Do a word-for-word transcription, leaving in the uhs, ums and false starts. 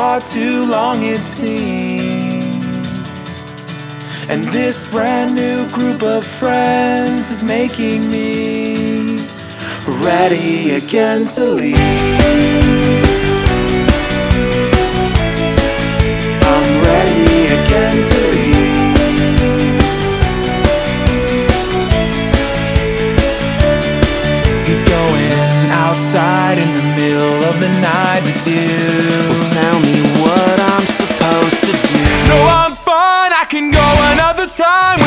far too long it seems. And this brand new group of friends is making me ready again to leave. I'm ready again to leave. He's going outside in the middle of the night with you. Well, tell me what I'm supposed to do. No, I'm fine, I can go another time